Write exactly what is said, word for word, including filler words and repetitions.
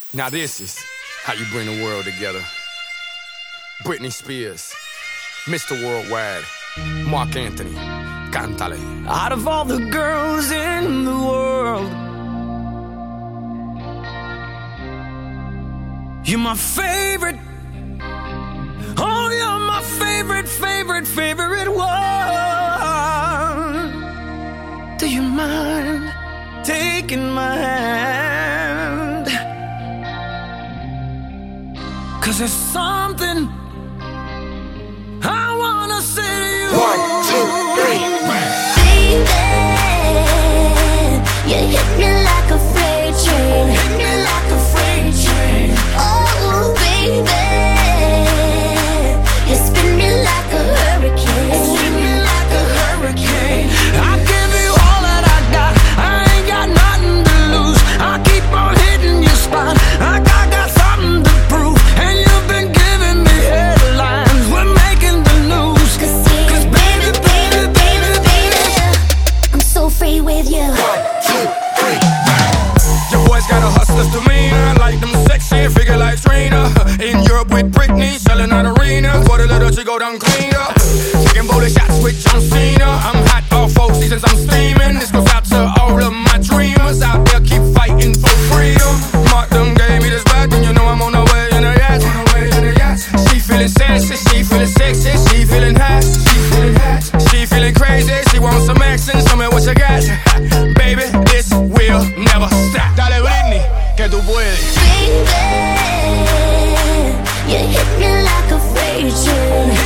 Now this is how you bring the world together. Britney Spears, Mister Worldwide, Mark Anthony, cántale. Out of all the girls in the world, you're my favorite. Oh, you're my favorite, favorite, favorite one. Do you mind taking my hand? 'Cause there's something I wanna say to you. One, two, three. Baby, you hit me like a freight train. Hit me like a freight train. Oh, baby, you spin me like a hurricane. Spin me like a hurricane. I give you all that I got. I ain't got nothing to lose. I keep on hitting your spot. I got, got something to prove. And you've been giving me headlines. We're making the news. Cause, yeah, Cause baby, baby, baby, baby, I'm so free with you. One, two, three. Your boy's got a hustler's demeanor, like them sexy, figure like Trina. In Europe with Britney, selling out arenas. Quarter little she go down clean up. Taking bowling shots with John Cena. I'm hot all four seasons, I'm steaming. This goes out to all of my dreamers out there, keep fighting for freedom. Mark them gave me this back, and you know I'm on the way in the yacht. On the way in the yacht. She feeling sexy, she feeling sexy, she feeling hot, she feeling hot. She feeling crazy, she wants some action. Show me what you got, baby. This will never stop. Dale Britney, que tú puedes. Baby, you hit me like a freight train.